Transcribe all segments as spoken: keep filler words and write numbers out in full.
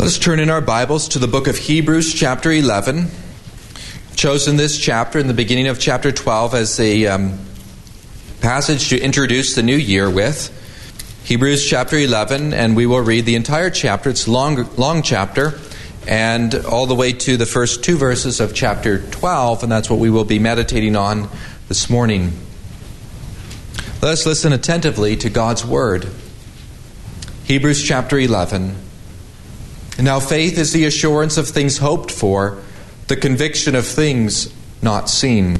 Let's turn in our Bibles to the book of Hebrews, chapter eleven. I've chosen this chapter in the beginning of chapter twelve as a um, passage to introduce the new year with. Hebrews chapter eleven, and we will read the entire chapter. It's a long, long chapter, and all the way to the first two verses of chapter twelve, and that's what we will be meditating on this morning. Let us listen attentively to God's word. Hebrews chapter eleven. And now faith is the assurance of things hoped for, the conviction of things not seen.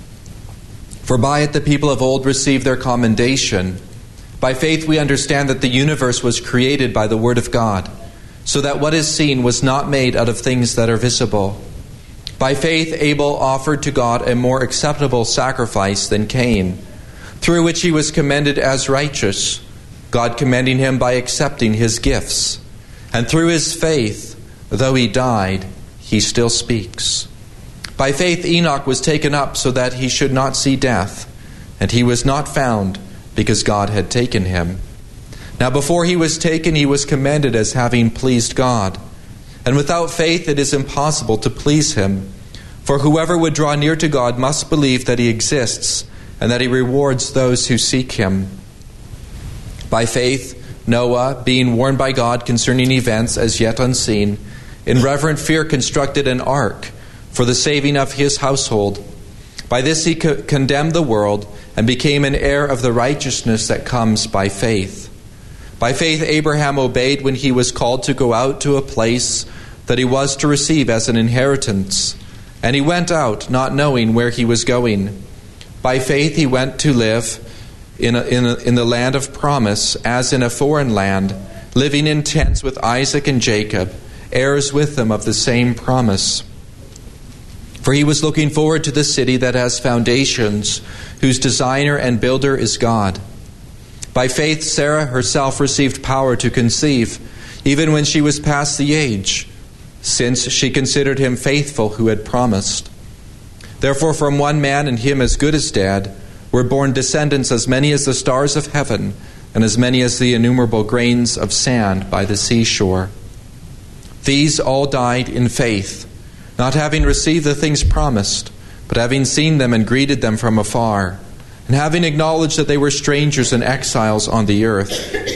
For by it the people of old received their commendation. By faith we understand that the universe was created by the word of God, so that what is seen was not made out of things that are visible. By faith Abel offered to God a more acceptable sacrifice than Cain, through which he was commended as righteous, God commending him by accepting his gifts. And through his faith, though he died, he still speaks. By faith Enoch was taken up so that he should not see death, and he was not found because God had taken him. Now before he was taken, he was commended as having pleased God. And without faith it is impossible to please him. For whoever would draw near to God must believe that he exists, and that he rewards those who seek him. By faith Noah, being warned by God concerning events as yet unseen, in reverent fear constructed an ark for the saving of his household. By this he co- condemned the world and became an heir of the righteousness that comes by faith. By faith Abraham obeyed when he was called to go out to a place that he was to receive as an inheritance. And he went out, not knowing where he was going. By faith he went to live In, a, in, a, in the land of promise, as in a foreign land, living in tents with Isaac and Jacob, heirs with them of the same promise. For he was looking forward to the city that has foundations, whose designer and builder is God. By faith Sarah herself received power to conceive, even when she was past the age, since she considered him faithful who had promised. Therefore from one man, and him as good as dead, were born descendants as many as the stars of heaven, and as many as the innumerable grains of sand by the seashore. These all died in faith, not having received the things promised, but having seen them and greeted them from afar, and having acknowledged that they were strangers and exiles on the earth.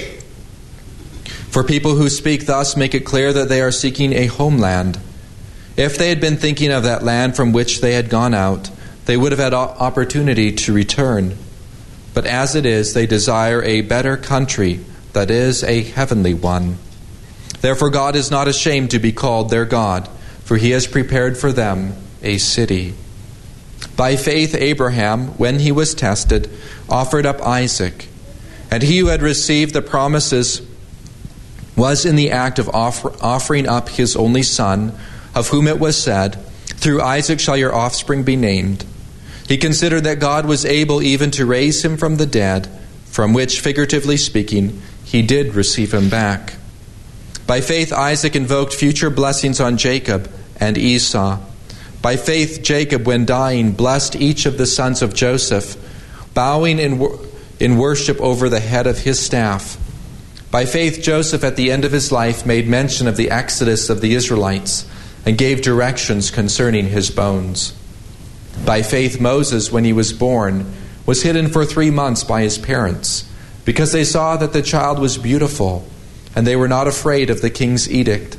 For people who speak thus make it clear that they are seeking a homeland. If they had been thinking of that land from which they had gone out, they would have had opportunity to return. But as it is, they desire a better country, that is, a heavenly one. Therefore God is not ashamed to be called their God, for he has prepared for them a city. By faith Abraham, when he was tested, offered up Isaac. And he who had received the promises was in the act of offer, offering up his only son, of whom it was said, "Through Isaac shall your offspring be named." He considered that God was able even to raise him from the dead, from which, figuratively speaking, he did receive him back. By faith Isaac invoked future blessings on Jacob and Esau. By faith Jacob, when dying, blessed each of the sons of Joseph, bowing in, wor- in worship over the head of his staff. By faith Joseph, at the end of his life, made mention of the exodus of the Israelites, and gave directions concerning his bones. By faith Moses, when he was born, was hidden for three months by his parents, because they saw that the child was beautiful, and they were not afraid of the king's edict.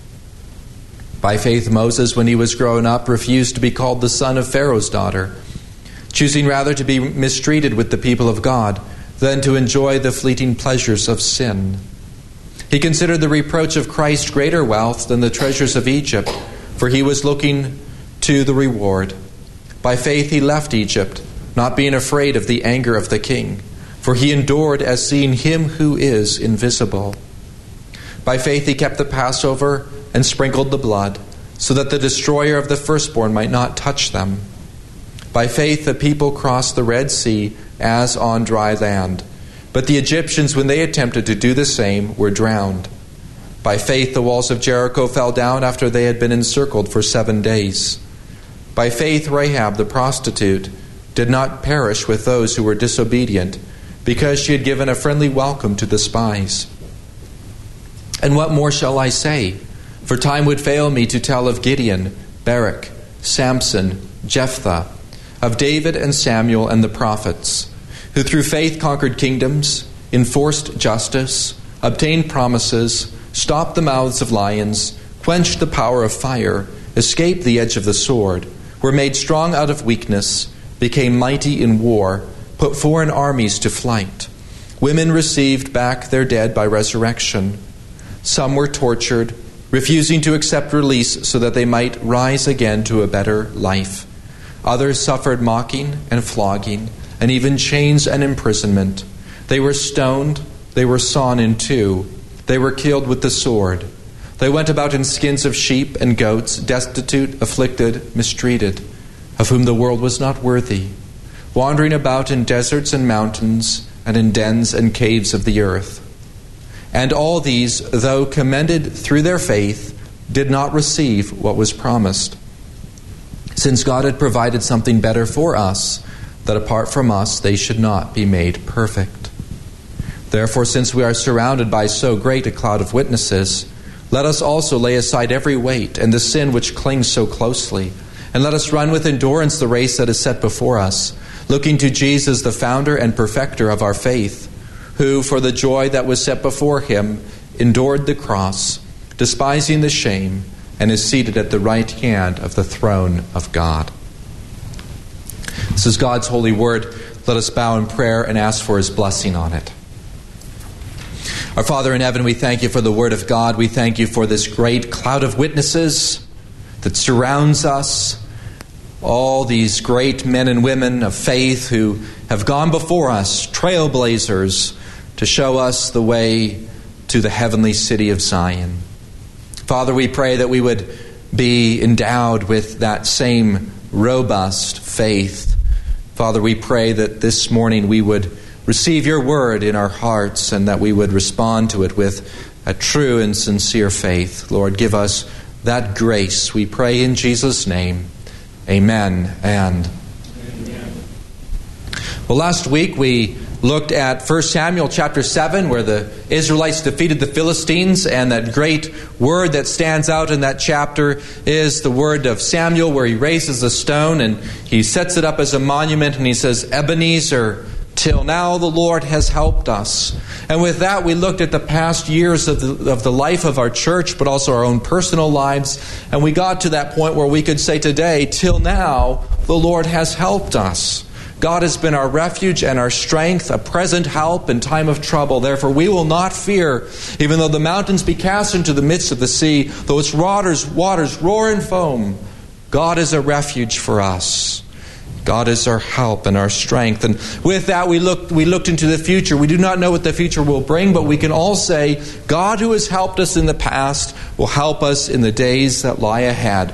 By faith Moses, when he was grown up, refused to be called the son of Pharaoh's daughter, choosing rather to be mistreated with the people of God than to enjoy the fleeting pleasures of sin. He considered the reproach of Christ greater wealth than the treasures of Egypt, for he was looking to the reward. By faith he left Egypt, not being afraid of the anger of the king, for he endured as seeing him who is invisible. By faith he kept the Passover and sprinkled the blood, so that the destroyer of the firstborn might not touch them. By faith the people crossed the Red Sea as on dry land, but the Egyptians, when they attempted to do the same, were drowned. By faith the walls of Jericho fell down after they had been encircled for seven days. By faith Rahab the prostitute did not perish with those who were disobedient, because she had given a friendly welcome to the spies. And what more shall I say? For time would fail me to tell of Gideon, Barak, Samson, Jephthah, of David and Samuel and the prophets, who through faith conquered kingdoms, enforced justice, obtained promises, stopped the mouths of lions, quenched the power of fire, escaped the edge of the sword, were made strong out of weakness, became mighty in war, put foreign armies to flight. Women received back their dead by resurrection. Some were tortured, refusing to accept release so that they might rise again to a better life. Others suffered mocking and flogging, and even chains and imprisonment. They were stoned, they were sawn in two, they were killed with the sword. They went about in skins of sheep and goats, destitute, afflicted, mistreated, of whom the world was not worthy, wandering about in deserts and mountains, and in dens and caves of the earth. And all these, though commended through their faith, did not receive what was promised, since God had provided something better for us, that apart from us they should not be made perfect. Therefore, since we are surrounded by so great a cloud of witnesses, let us also lay aside every weight and the sin which clings so closely, and let us run with endurance the race that is set before us, looking to Jesus, the founder and perfecter of our faith, who, for the joy that was set before him, endured the cross, despising the shame, and is seated at the right hand of the throne of God. This is God's holy word. Let us bow in prayer and ask for his blessing on it. Our Father in heaven, we thank you for the word of God. We thank you for this great cloud of witnesses that surrounds us. All these great men and women of faith who have gone before us, trailblazers, to show us the way to the heavenly city of Zion. Father, we pray that we would be endowed with that same robust faith. Father, we pray that this morning we would receive your word in our hearts and that we would respond to it with a true and sincere faith. Lord, give us that grace. We pray in Jesus' name. Amen and amen. Well, last week we looked at First Samuel chapter seven, where the Israelites defeated the Philistines, and that great word that stands out in that chapter is the word of Samuel, where he raises a stone and he sets it up as a monument, and he says, Ebenezer, till now the Lord has helped us. And with that, we looked at the past years of the, of the life of our church, but also our own personal lives, and we got to that point where we could say today, till now the Lord has helped us. God has been our refuge and our strength, a present help in time of trouble. Therefore, we will not fear, even though the mountains be cast into the midst of the sea, though its waters, waters roar and foam. God is a refuge for us. God is our help and our strength. And with that, we looked, we looked into the future. We do not know what the future will bring, but we can all say, God who has helped us in the past will help us in the days that lie ahead.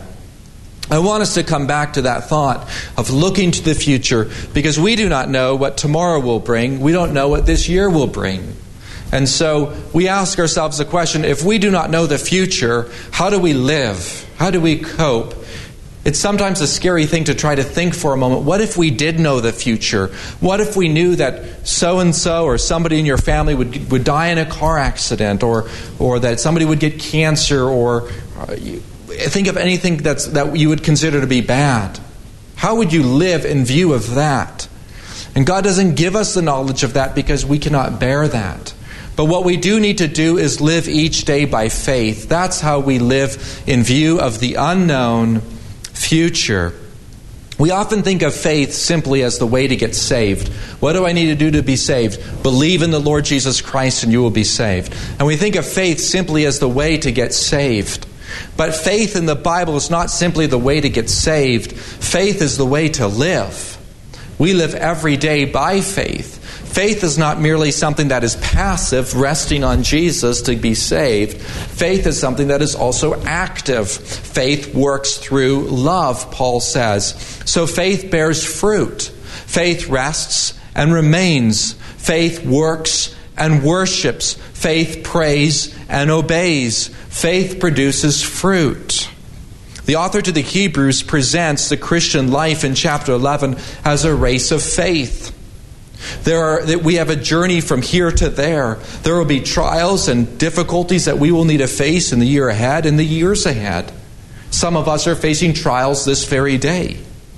I want us to come back to that thought of looking to the future, because we do not know what tomorrow will bring. We don't know what this year will bring. And so we ask ourselves the question, if we do not know the future, how do we live? How do we cope? It's sometimes a scary thing to try to think for a moment, what if we did know the future? What if we knew that so-and-so or somebody in your family would would die in a car accident, or or that somebody would get cancer, or uh, you, think of anything that's that you would consider to be bad. How would you live in view of that? And God doesn't give us the knowledge of that because we cannot bear that. But what we do need to do is live each day by faith. That's how we live in view of the unknown future. We often think of faith simply as the way to get saved. What do I need to do to be saved? Believe in the Lord Jesus Christ and you will be saved. And we think of faith simply as the way to get saved. But faith in the Bible is not simply the way to get saved. Faith is the way to live. We live every day by faith. Faith is not merely something that is passive, resting on Jesus to be saved. Faith is something that is also active. Faith works through love, Paul says. So faith bears fruit. Faith rests and remains. Faith works and worships. Faith prays and obeys. Faith produces fruit. The author to the Hebrews presents the Christian life in chapter eleven as a race of faith. There are, that we have a journey from here to there. There will be trials and difficulties that we will need to face in the year ahead and the years ahead. Some of us are facing trials this very day.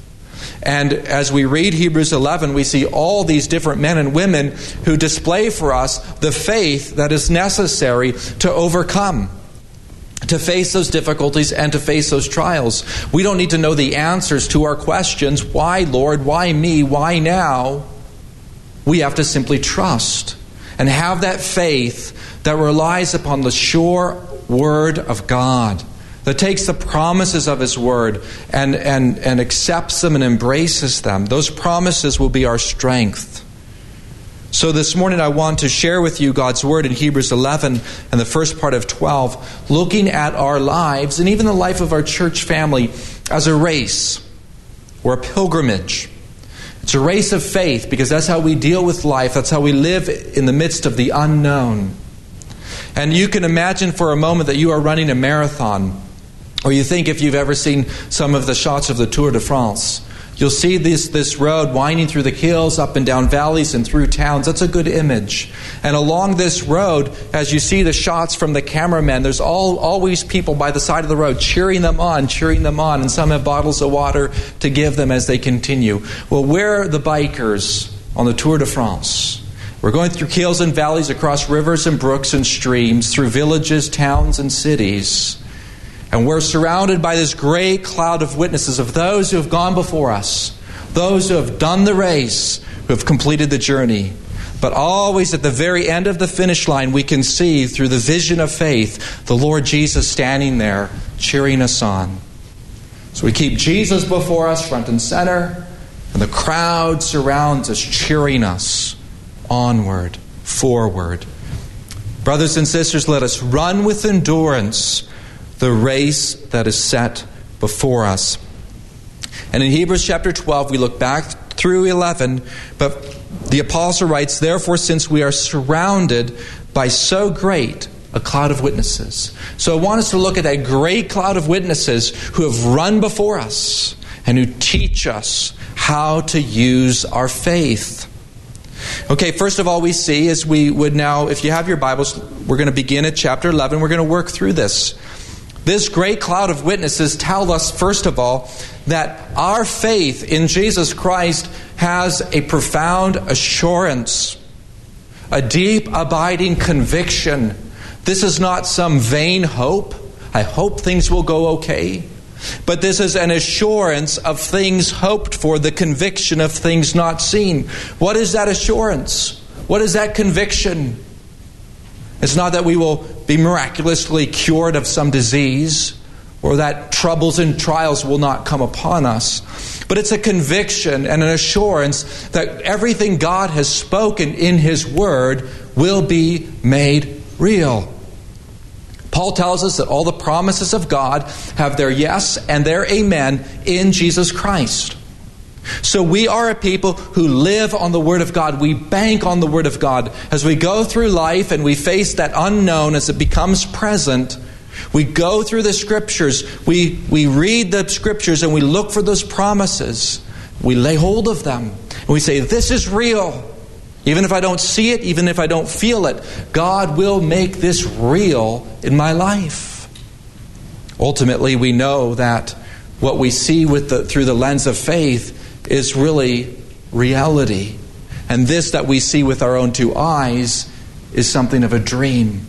And as we read Hebrews eleven, we see all these different men and women who display for us the faith that is necessary to overcome, to face those difficulties and to face those trials. We don't need to know the answers to our questions. Why, Lord? Why me? Why now? We have to simply trust and have that faith that relies upon the sure Word of God, that takes the promises of His Word and, and, and accepts them and embraces them. Those promises will be our strength. So this morning I want to share with you God's Word in Hebrews eleven and the first part of twelve, looking at our lives and even the life of our church family as a race or a pilgrimage. It's a race of faith because that's how we deal with life. That's how we live in the midst of the unknown. And you can imagine for a moment that you are running a marathon. Or you think if you've ever seen some of the shots of the Tour de France, you'll see this, this road winding through the hills, up and down valleys, and through towns. That's a good image. And along this road, as you see the shots from the cameramen, there's all, always people by the side of the road cheering them on, cheering them on. And some have bottles of water to give them as they continue. Well, we're the bikers on the Tour de France. We're going through hills and valleys, across rivers and brooks and streams, through villages, towns, and cities. And we're surrounded by this great cloud of witnesses of those who have gone before us, those who have done the race, who have completed the journey. But always at the very end of the finish line, we can see through the vision of faith, the Lord Jesus standing there, cheering us on. So we keep Jesus before us, front and center, and the crowd surrounds us, cheering us onward, forward. Brothers and sisters, let us run with endurance the race that is set before us. And in Hebrews chapter twelve, we look back through eleven, but the apostle writes, "Therefore, since we are surrounded by so great a cloud of witnesses." So I want us to look at that great cloud of witnesses who have run before us and who teach us how to use our faith. Okay, first of all, we see as we would now, if you have your Bibles, we're going to begin at chapter eleven. We're going to work through this. This great cloud of witnesses tell us, first of all, that our faith in Jesus Christ has a profound assurance, a deep, abiding conviction. This is not some vain hope. I hope things will go okay. But this is an assurance of things hoped for, the conviction of things not seen. What is that assurance? What is that conviction? It's not that we will be miraculously cured of some disease or that troubles and trials will not come upon us. But it's a conviction and an assurance that everything God has spoken in His Word will be made real. Paul tells us that all the promises of God have their yes and their amen in Jesus Christ. So we are a people who live on the Word of God. We bank on the Word of God. As we go through life and we face that unknown as it becomes present, we go through the Scriptures. We, we read the Scriptures and we look for those promises. We lay hold of them. And we say, this is real. Even if I don't see it, even if I don't feel it, God will make this real in my life. Ultimately, we know that what we see with the, through the lens of faith is really reality. And this that we see with our own two eyes is something of a dream.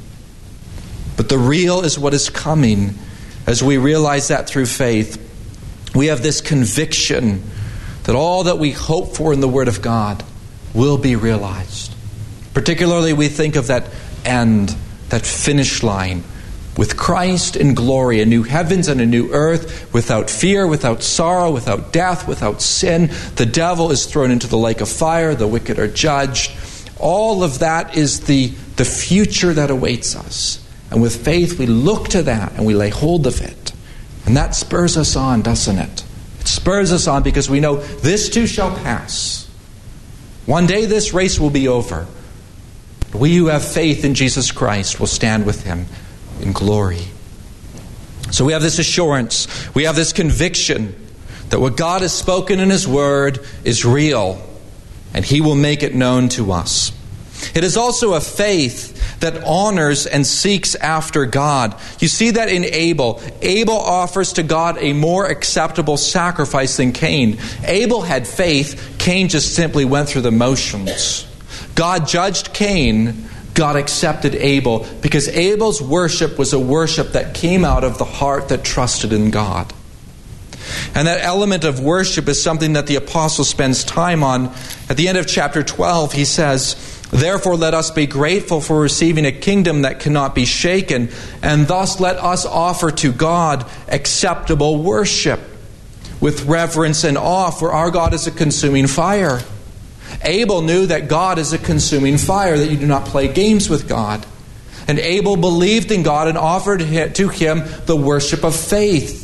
But the real is what is coming. As we realize that through faith, we have this conviction that all that we hope for in the Word of God will be realized. Particularly, we think of that end, that finish line, with Christ in glory, a new heavens and a new earth, without fear, without sorrow, without death, without sin. The devil is thrown into the lake of fire. The wicked are judged. All of that is the, the future that awaits us. And with faith, we look to that and we lay hold of it. And that spurs us on, doesn't it? It spurs us on because we know this too shall pass. One day this race will be over. We who have faith in Jesus Christ will stand with Him in glory. So we have this assurance, we have this conviction that what God has spoken in His Word is real. and he will make it known to us. It is also a faith that honors and seeks after God. You see that in Abel. Abel offers to God a more acceptable sacrifice than Cain. Abel had faith. Cain just simply went through the motions. God judged Cain. God accepted Abel because Abel's worship was a worship that came out of the heart that trusted in God. And that element of worship is something that the apostle spends time on. At the end of chapter twelve, he says, "Therefore let us be grateful for receiving a kingdom that cannot be shaken, and thus let us offer to God acceptable worship with reverence and awe, for our God is a consuming fire." Abel knew that God is a consuming fire, that you do not play games with God. And Abel believed in God and offered to him the worship of faith.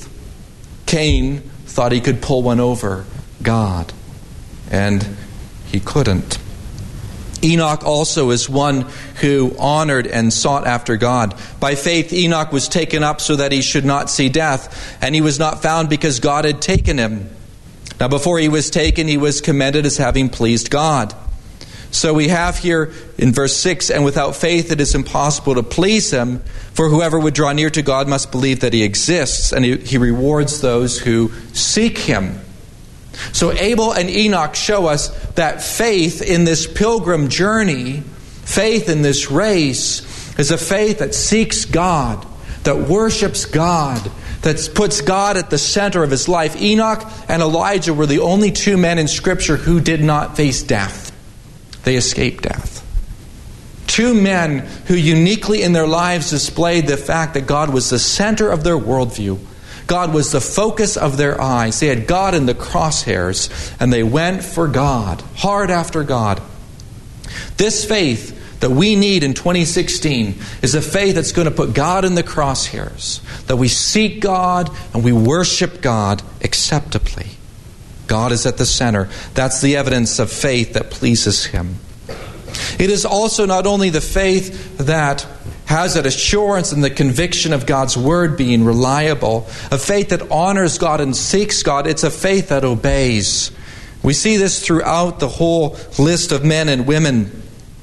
Cain thought he could pull one over God, and he couldn't. Enoch also is one who honored and sought after God. By faith, Enoch was taken up so that he should not see death, and he was not found because God had taken him. Now, before he was taken, he was commended as having pleased God. So we have here in verse six, "And without faith it is impossible to please him, for whoever would draw near to God must believe that he exists, and he, he rewards those who seek him." So Abel and Enoch show us that faith in this pilgrim journey, faith in this race, is a faith that seeks God, that worships God, that puts God at the center of his life. Enoch and Elijah were the only two men in Scripture who did not face death. They escaped death. Two men who uniquely in their lives displayed the fact that God was the center of their worldview. God was the focus of their eyes. They had God in the crosshairs, and they went for God, hard after God. This faith that we need in twenty sixteen is a faith that's going to put God in the crosshairs, that we seek God and we worship God acceptably. God is at the center. That's the evidence of faith that pleases him. It is also not only the faith that has that assurance and the conviction of God's word being reliable, a faith that honors God and seeks God. It's a faith that obeys. We see this throughout the whole list of men and women.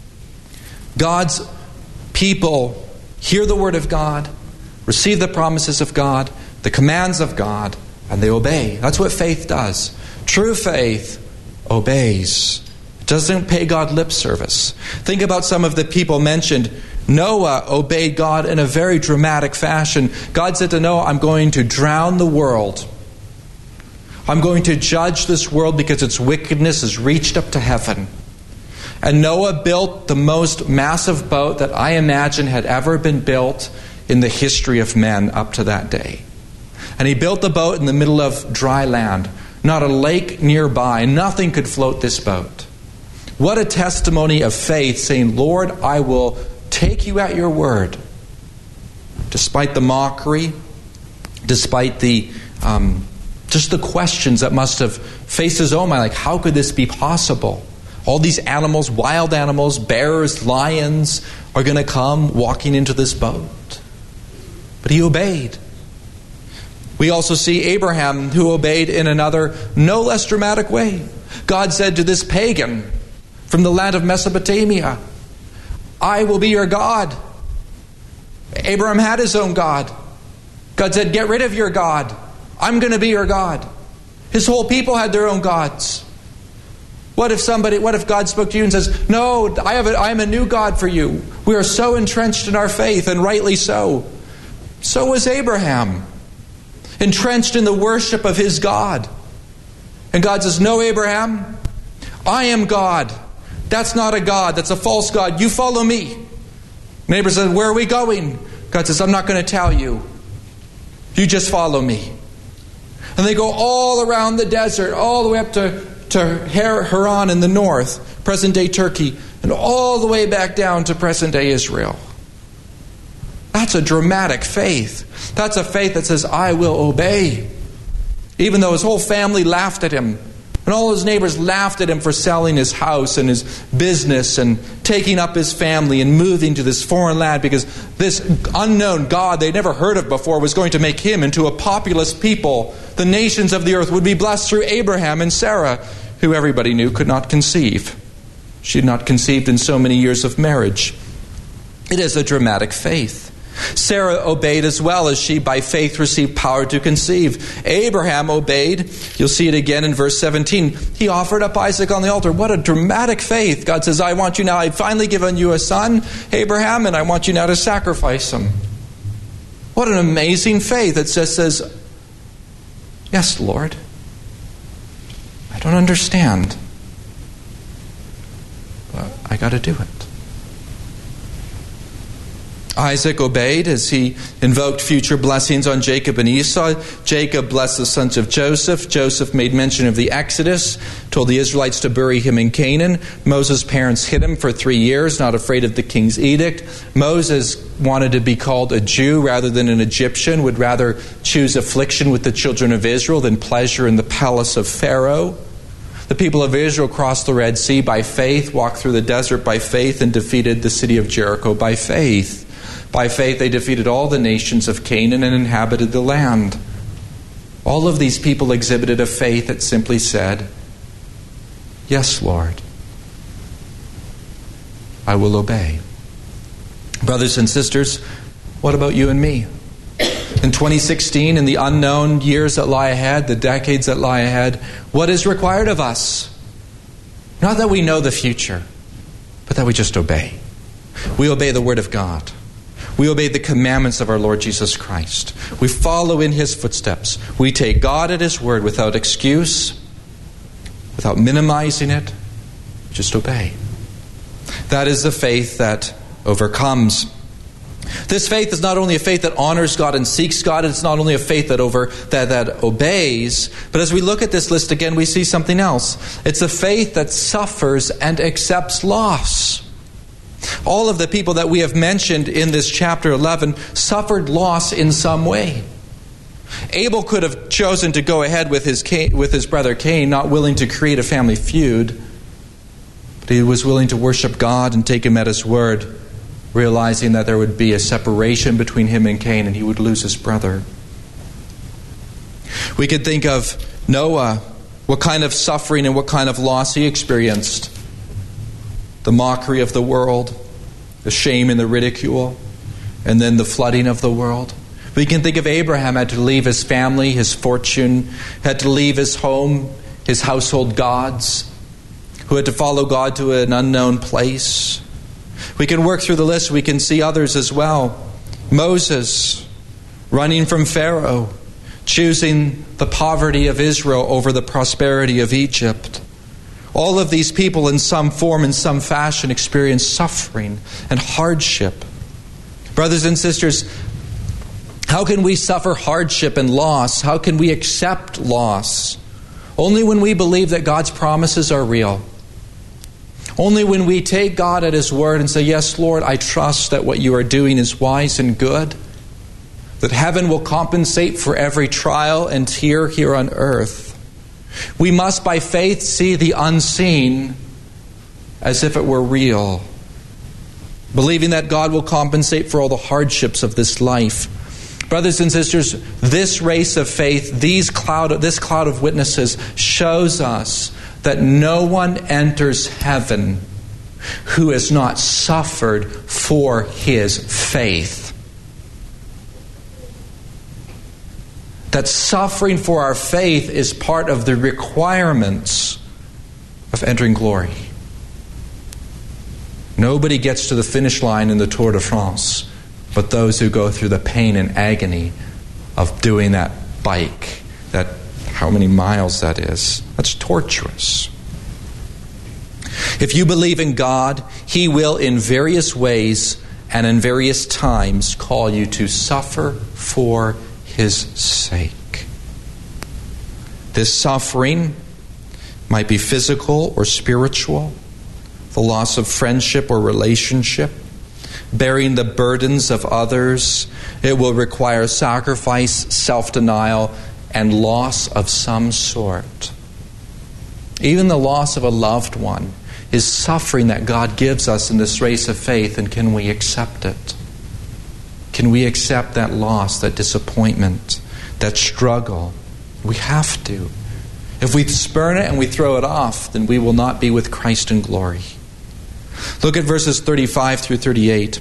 God's people hear the word of God, receive the promises of God, the commands of God, and they obey. That's what faith does. True faith obeys. It doesn't pay God lip service. Think about some of the people mentioned. Noah obeyed God in a very dramatic fashion. God said to Noah, "I'm going to drown the world. I'm going to judge this world because its wickedness has reached up to heaven." And Noah built the most massive boat that I imagine had ever been built in the history of men up to that day. And he built the boat in the middle of dry land. Not a lake nearby. Nothing could float this boat. What a testimony of faith, saying, "Lord, I will take you at your word." Despite the mockery, despite the um, just the questions that must have faced his own mind, like, how could this be possible? All these animals, wild animals, bears, lions, are going to come walking into this boat. But he obeyed. We also see Abraham, who obeyed in another, no less dramatic way. God said to this pagan from the land of Mesopotamia, "I will be your God." Abraham had his own God. God said, "Get rid of your God. I'm going to be your God." His whole people had their own gods. What if somebody, what if God spoke to you and says, "No, I have a, I am a new God for you." We are so entrenched in our faith, and rightly so. So was Abraham, entrenched in the worship of his God. And God says, "No, Abraham, I am God. That's not a God. That's a false God. You follow me." Neighbor says, "Where are we going?" God says, "I'm not going to tell you. You just follow me." And they go all around the desert, all the way up to, to Haran in the north, present-day Turkey, and all the way back down to present-day Israel. That's a dramatic faith. That's a faith that says, "I will obey." Even though his whole family laughed at him, and all his neighbors laughed at him for selling his house and his business and taking up his family and moving to this foreign land, because this unknown God they'd never heard of before was going to make him into a populous people. The nations of the earth would be blessed through Abraham and Sarah. who everybody knew could not conceive. She had not conceived in so many years of marriage. It is a dramatic faith. Sarah obeyed as well, as she by faith received power to conceive. Abraham obeyed. You'll see it again in verse seventeen. He offered up Isaac on the altar. What a dramatic faith. God says, I want you now, I've finally given you a son, Abraham, and I want you now to sacrifice him. What an amazing faith. It just says, yes, Lord. I don't understand, but I got to do it. Isaac obeyed as he invoked future blessings on Jacob and Esau. Jacob blessed the sons of Joseph. Joseph made mention of the Exodus, told the Israelites to bury him in Canaan. Moses' parents hid him for three years, not afraid of the king's edict. Moses wanted to be called a Jew rather than an Egyptian, would rather choose affliction with the children of Israel than pleasure in the palace of Pharaoh. The people of Israel crossed the Red Sea by faith, walked through the desert by faith, and defeated the city of Jericho by faith. By faith, they defeated all the nations of Canaan and inhabited the land. All of these people exhibited a faith that simply said, yes, Lord, I will obey. Brothers and sisters, what about you and me? In twenty sixteen, in the unknown years that lie ahead, the decades that lie ahead, what is required of us? Not that we know the future, but that we just obey. We obey the Word of God. We obey the commandments of our Lord Jesus Christ. We follow in His footsteps. We take God at His word without excuse, without minimizing it. Just obey. That is the faith that overcomes. This faith is not only a faith that honors God and seeks God. It's not only a faith that over that, that obeys. But as we look at this list again, we see something else. It's a faith that suffers and accepts loss. All of the people that we have mentioned in this chapter eleven suffered loss in some way. Abel could have chosen to go ahead with his Cain, with his brother Cain, not willing to create a family feud. But he was willing to worship God and take Him at His word, realizing that there would be a separation between him and Cain and he would lose his brother. We could think of Noah, what kind of suffering and what kind of loss he experienced. The mockery of the world, the shame and the ridicule, and then the flooding of the world. We can think of Abraham had to leave his family, his fortune, had to leave his home, his household gods, who had to follow God to an unknown place. We can work through the list. We can see others as well. Moses, running from Pharaoh, choosing the poverty of Israel over the prosperity of Egypt. All of these people in some form, in some fashion, experience suffering and hardship. Brothers and sisters, how can we suffer hardship and loss? How can we accept loss? Only when we believe that God's promises are real. Only when we take God at His word and say, yes, Lord, I trust that what you are doing is wise and good, that heaven will compensate for every trial and tear here on earth. We must, by faith, see the unseen as if it were real, believing that God will compensate for all the hardships of this life. Brothers and sisters, this race of faith, these cloud, this cloud of witnesses shows us that no one enters heaven who has not suffered for his faith. That suffering for our faith is part of the requirements of entering glory. Nobody gets to the finish line in the Tour de France but those who go through the pain and agony of doing that bike, that how many miles that is. That's torturous. If you believe in God, He will in various ways and in various times call you to suffer for His sake. This suffering might be physical or spiritual, the loss of friendship or relationship, bearing the burdens of others. It will require sacrifice, self-denial, and loss of some sort. Even the loss of a loved one is suffering that God gives us in this race of faith, and can we accept it? Can we accept that loss, that disappointment, that struggle? We have to. If we spurn it and we throw it off, then we will not be with Christ in glory. Look at verses thirty-five through thirty-eight.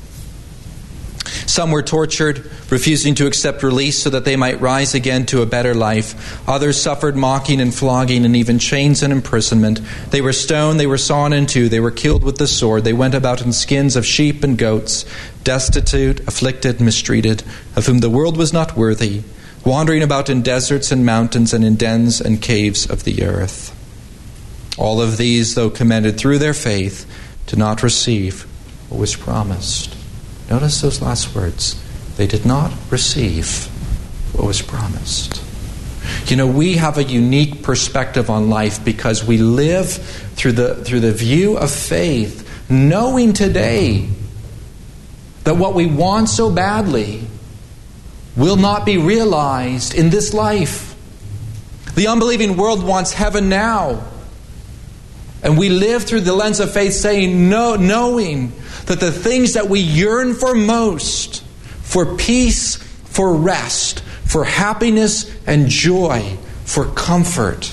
Some were tortured, refusing to accept release so that they might rise again to a better life. Others suffered mocking and flogging and even chains and imprisonment. They were stoned, they were sawn in two, they were killed with the sword. They went about in skins of sheep and goats, destitute, afflicted, mistreated, of whom the world was not worthy, wandering about in deserts and mountains and in dens and caves of the earth. All of these, though commended through their faith, did not receive what was promised. Notice those last words. They did not receive what was promised. You know, we have a unique perspective on life because we live through the, through the view of faith, knowing today that what we want so badly will not be realized in this life. The unbelieving world wants heaven now. And we live through the lens of faith saying, no, knowing that the things that we yearn for most, for peace, for rest, for happiness and joy, for comfort,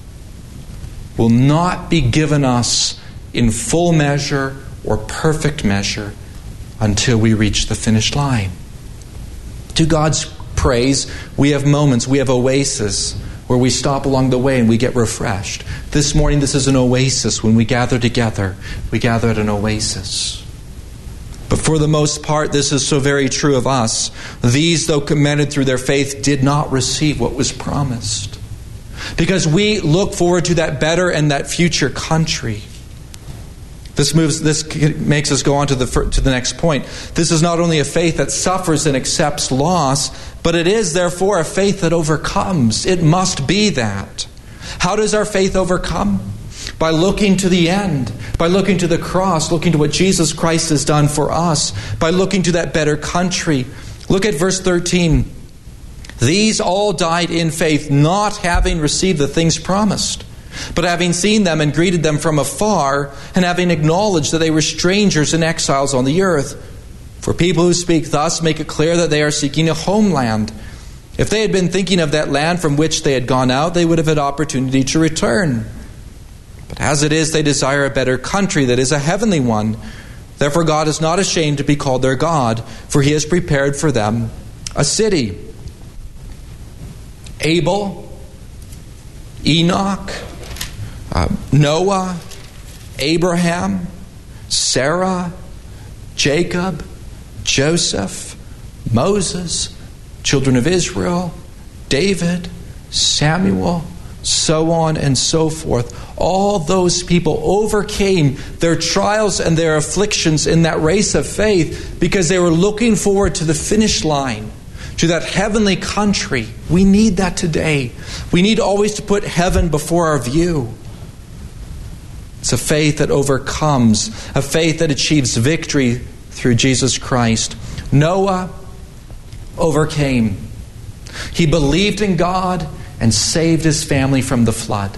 will not be given us in full measure or perfect measure until we reach the finish line. To God's praise, we have moments, we have oases where we stop along the way and we get refreshed. This morning, this is an oasis. When we gather together, we gather at an oasis. But for the most part, this is so very true of us. These, though commended through their faith, did not receive what was promised. Because we look forward to that better and that future country. This moves. This makes us go on to the to the next point. This is not only a faith that suffers and accepts loss, but it is therefore a faith that overcomes. It must be that. How does our faith overcome? By looking to the end, by looking to the cross, looking to what Jesus Christ has done for us, by looking to that better country. Look at verse thirteen. These all died in faith, not having received the things promised, but having seen them and greeted them from afar, and having acknowledged that they were strangers and exiles on the earth. For people who speak thus make it clear that they are seeking a homeland. If they had been thinking of that land from which they had gone out, they would have had opportunity to return. But as it is, they desire a better country, that is a heavenly one. Therefore God is not ashamed to be called their God, for He has prepared for them a city. Abel, Enoch, uh, Noah, Abraham, Sarah, Jacob, Joseph, Moses, children of Israel, David, Samuel, so on and so forth. All those people overcame their trials and their afflictions in that race of faith because they were looking forward to the finish line, to that heavenly country. We need that today. We need always to put heaven before our view. It's a faith that overcomes, a faith that achieves victory through Jesus Christ. Noah overcame. He believed in God and saved his family from the flood.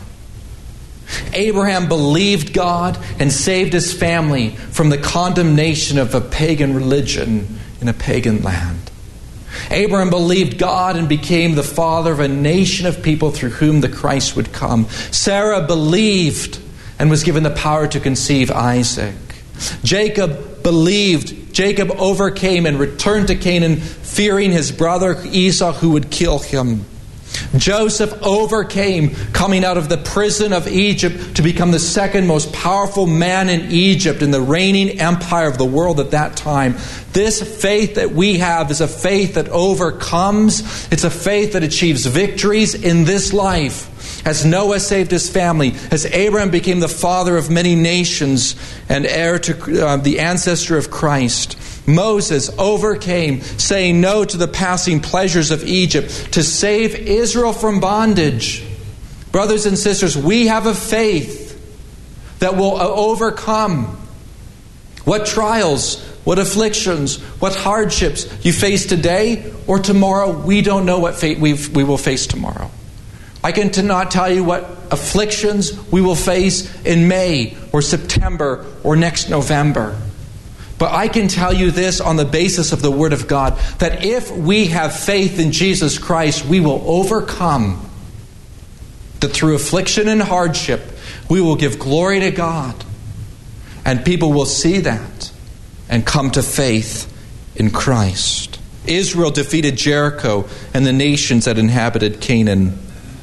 Abraham believed God and saved his family from the condemnation of a pagan religion in a pagan land. Abraham believed God and became the father of a nation of people through whom the Christ would come. Sarah believed and was given the power to conceive Isaac. Jacob believed. Jacob overcame and returned to Canaan, fearing his brother Esau who would kill him. Joseph overcame, coming out of the prison of Egypt to become the second most powerful man in Egypt in the reigning empire of the world at that time. This faith that we have is a faith that overcomes. It's a faith that achieves victories in this life. As Noah saved his family, as Abraham became the father of many nations and heir to uh, the ancestor of Christ. Moses overcame, saying no to the passing pleasures of Egypt to save Israel from bondage. Brothers and sisters, we have a faith that will overcome what trials, what afflictions, what hardships you face today or tomorrow. We don't know what fate we we will face tomorrow. I cannot tell you what afflictions we will face in May or September or next November. But I can tell you this on the basis of the Word of God, that if we have faith in Jesus Christ, we will overcome that through affliction and hardship, we will give glory to God. And people will see that and come to faith in Christ. Israel defeated Jericho and the nations that inhabited Canaan.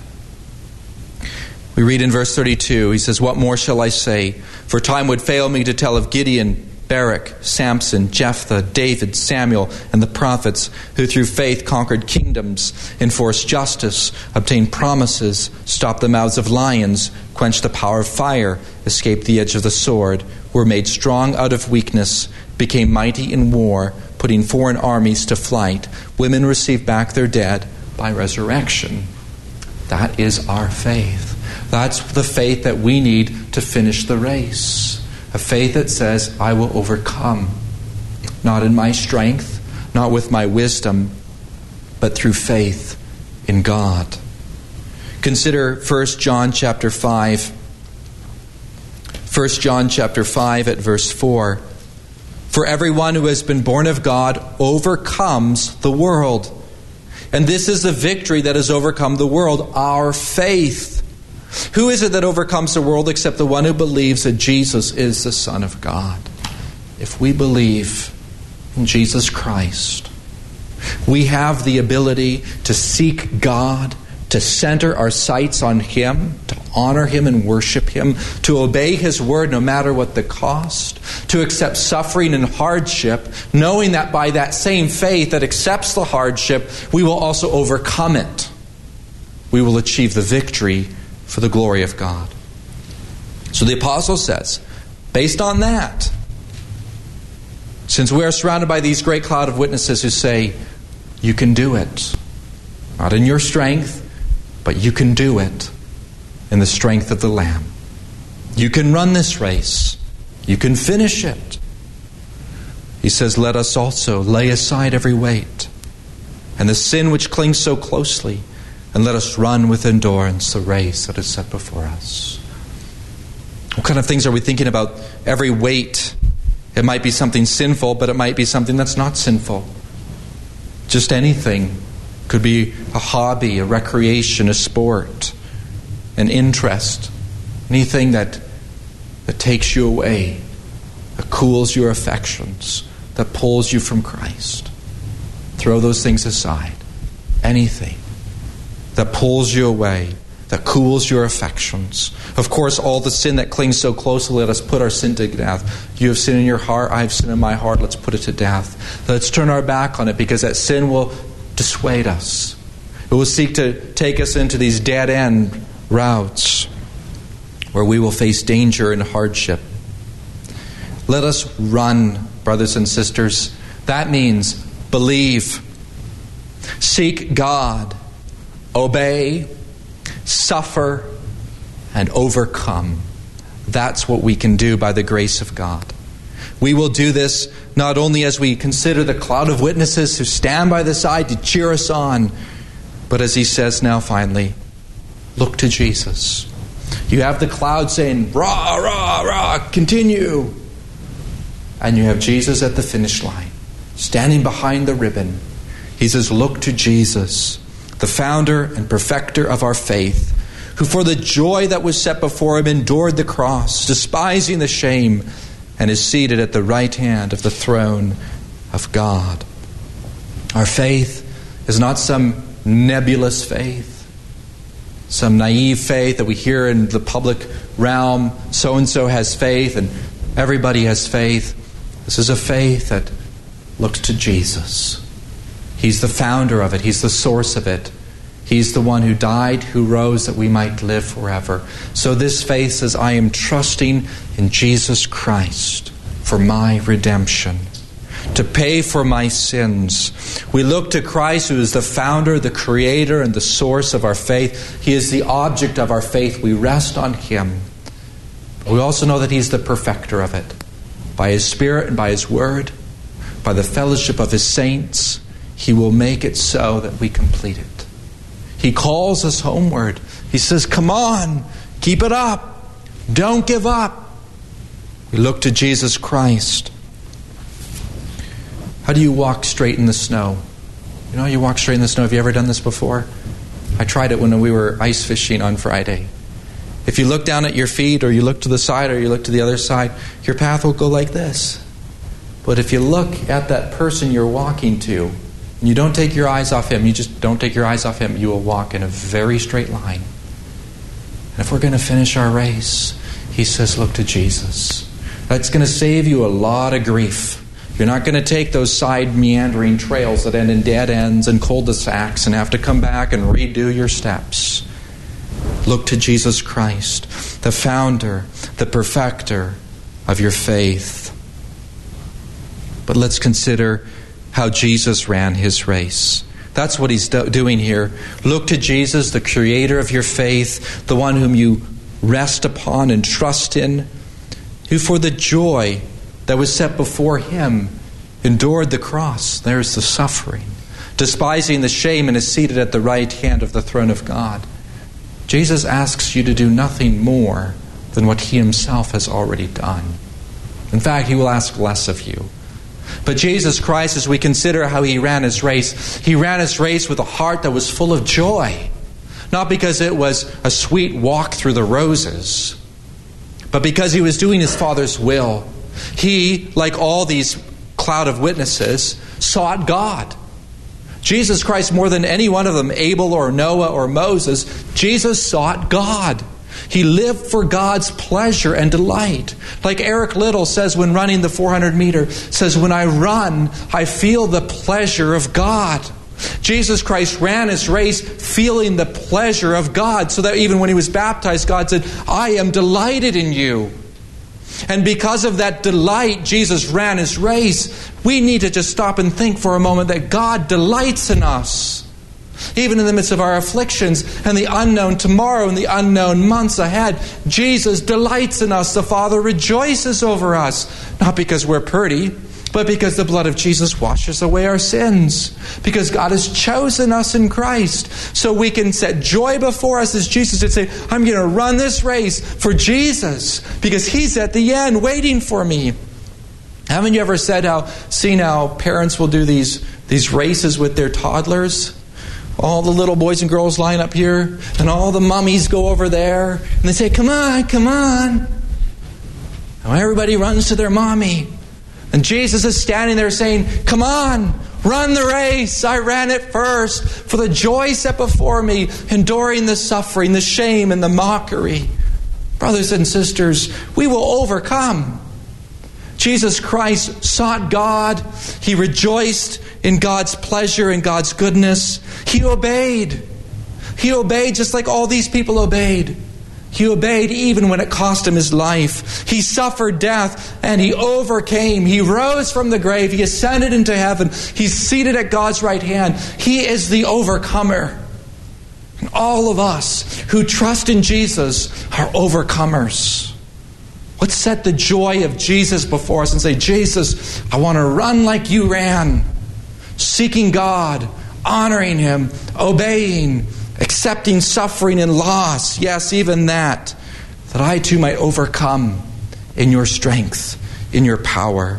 We read in verse thirty-two, he says, "What more shall I say? For time would fail me to tell of Gideon, Barak, Samson, Jephthah, David, Samuel, and the prophets, who through faith conquered kingdoms, enforced justice, obtained promises, stopped the mouths of lions, quenched the power of fire, escaped the edge of the sword, were made strong out of weakness, became mighty in war, putting foreign armies to flight. Women received back their dead by resurrection." That is our faith. That's the faith that we need to finish the race. A faith that says, I will overcome. Not in my strength, not with my wisdom, but through faith in God. Consider First John chapter five. First John chapter five at verse four. "For everyone who has been born of God overcomes the world. And this is the victory that has overcome the world, our faith. Who is it that overcomes the world except the one who believes that Jesus is the Son of God?" If we believe in Jesus Christ, we have the ability to seek God, to center our sights on Him, to honor Him and worship Him, to obey His word no matter what the cost, to accept suffering and hardship, knowing that by that same faith that accepts the hardship, we will also overcome it. We will achieve the victory for the glory of God. So the apostle says, based on that, since we are surrounded by these great cloud of witnesses who say, you can do it, not in your strength, but you can do it in the strength of the Lamb. You can run this race. You can finish it. He says, let us also lay aside every weight and the sin which clings so closely, and let us run with endurance the race that is set before us. What kind of things are we thinking about? Every weight. It might be something sinful, but it might be something that's not sinful. Just anything. Could be a hobby, a recreation, a sport, an interest. Anything that, that takes you away, that cools your affections, that pulls you from Christ. Throw those things aside. Anything that pulls you away, that cools your affections. Of course, all the sin that clings so closely, let us put our sin to death. You have sin in your heart, I have sin in my heart, let's put it to death. Let's turn our back on it, because that sin will dissuade us. It will seek to take us into these dead-end routes where we will face danger and hardship. Let us run, brothers and sisters. That means believe, seek God, obey, suffer, and overcome. That's what we can do by the grace of God. We will do this not only as we consider the cloud of witnesses who stand by the side to cheer us on, but as he says now finally, look to Jesus. You have the cloud saying, rah, rah, rah, continue. And you have Jesus at the finish line, standing behind the ribbon. He says, look to Jesus, the founder and perfecter of our faith, who for the joy that was set before him endured the cross, despising the shame, and is seated at the right hand of the throne of God. Our faith is not some nebulous faith, some naive faith that we hear in the public realm. So-and-so has faith and everybody has faith. This is a faith that looks to Jesus. He's the founder of it. He's the source of it. He's the one who died, who rose, that we might live forever. So this faith says, I am trusting in Jesus Christ for my redemption, to pay for my sins. We look to Christ, who is the founder, the creator, and the source of our faith. He is the object of our faith. We rest on Him. But we also know that He's the perfecter of it. By His Spirit and by His Word, by the fellowship of His saints, He will make it so that we complete it. He calls us homeward. He says, come on, keep it up. Don't give up. We look to Jesus Christ. How do you walk straight in the snow? You know, you walk straight in the snow. Have you ever done this before? I tried it when we were ice fishing on Friday. If you look down at your feet, or you look to the side, or you look to the other side, your path will go like this. But if you look at that person you're walking to, and you don't take your eyes off him, you just don't take your eyes off him, you will walk in a very straight line. And if we're going to finish our race, he says, look to Jesus. That's going to save you a lot of grief. You're not going to take those side meandering trails that end in dead ends and cul-de-sacs and have to come back and redo your steps. Look to Jesus Christ, the founder, the perfecter of your faith. But let's consider how Jesus ran his race. That's what he's do- doing here. Look to Jesus, the creator of your faith, the one whom you rest upon and trust in, who for the joy that was set before him endured the cross. There's the suffering. Despising the shame, and is seated at the right hand of the throne of God. Jesus asks you to do nothing more than what he himself has already done. In fact, he will ask less of you. But Jesus Christ, as we consider how he ran his race, he ran his race with a heart that was full of joy. Not because it was a sweet walk through the roses, but because he was doing his Father's will. He, like all these cloud of witnesses, sought God. Jesus Christ, more than any one of them, Abel or Noah or Moses, Jesus sought God. He lived for God's pleasure and delight. Like Eric Little says when running the four hundred meter, says, when I run, I feel the pleasure of God. Jesus Christ ran his race feeling the pleasure of God, so that even when he was baptized, God said, I am delighted in you. And because of that delight, Jesus ran his race. We need to just stop and think for a moment that God delights in us. Even in the midst of our afflictions and the unknown tomorrow and the unknown months ahead, Jesus delights in us. The Father rejoices over us, not because we're pretty, but because the blood of Jesus washes away our sins. Because God has chosen us in Christ. So we can set joy before us as Jesus did, say, I'm going to run this race for Jesus because he's at the end waiting for me. Haven't you ever said how, seen how parents will do these, these races with their toddlers? All the little boys and girls line up here, and all the mummies go over there, and they say, come on, come on. Now everybody runs to their mommy. And Jesus is standing there saying, come on, run the race. I ran it first for the joy set before me, enduring the suffering, the shame, and the mockery. Brothers and sisters, we will overcome. Jesus Christ sought God. He rejoiced in God's pleasure and God's goodness. He obeyed. He obeyed just like all these people obeyed. He obeyed even when it cost him his life. He suffered death and he overcame. He rose from the grave. He ascended into heaven. He's seated at God's right hand. He is the overcomer. And all of us who trust in Jesus are overcomers. Let's set the joy of Jesus before us and say, Jesus, I want to run like you ran, seeking God, honoring him, obeying, accepting suffering and loss. Yes, even that. That I too might overcome in your strength, in your power.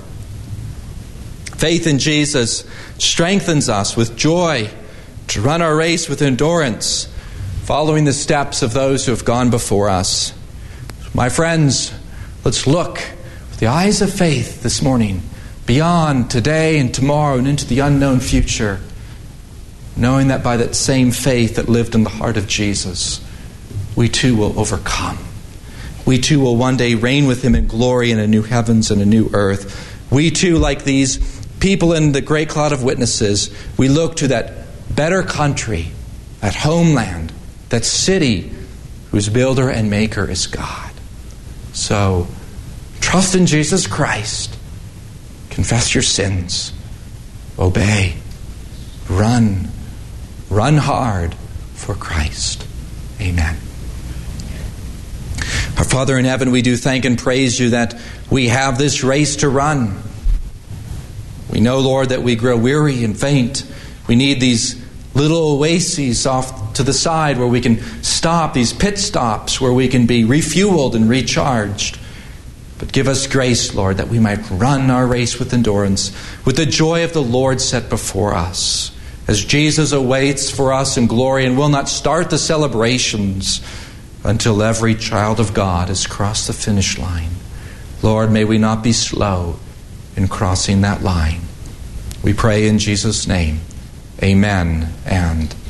Faith in Jesus strengthens us with joy to run our race with endurance, following the steps of those who have gone before us. My friends, let's look with the eyes of faith this morning beyond today and tomorrow and into the unknown future, knowing that by that same faith that lived in the heart of Jesus, we too will overcome. We too will one day reign with him in glory in a new heavens and a new earth. We too, like these people in the great cloud of witnesses, we look to that better country, that homeland, that city whose builder and maker is God. So, trust in Jesus Christ. Confess your sins. Obey. Run. Run hard for Christ. Amen. Our Father in heaven, we do thank and praise you that we have this race to run. We know, Lord, that we grow weary and faint. We need these little oases off to the side where we can stop, these pit stops where we can be refueled and recharged. But give us grace, Lord, that we might run our race with endurance, with the joy of the Lord set before us, as Jesus awaits for us in glory and will not start the celebrations until every child of God has crossed the finish line. Lord, may we not be slow in crossing that line. We pray in Jesus' name. Amen and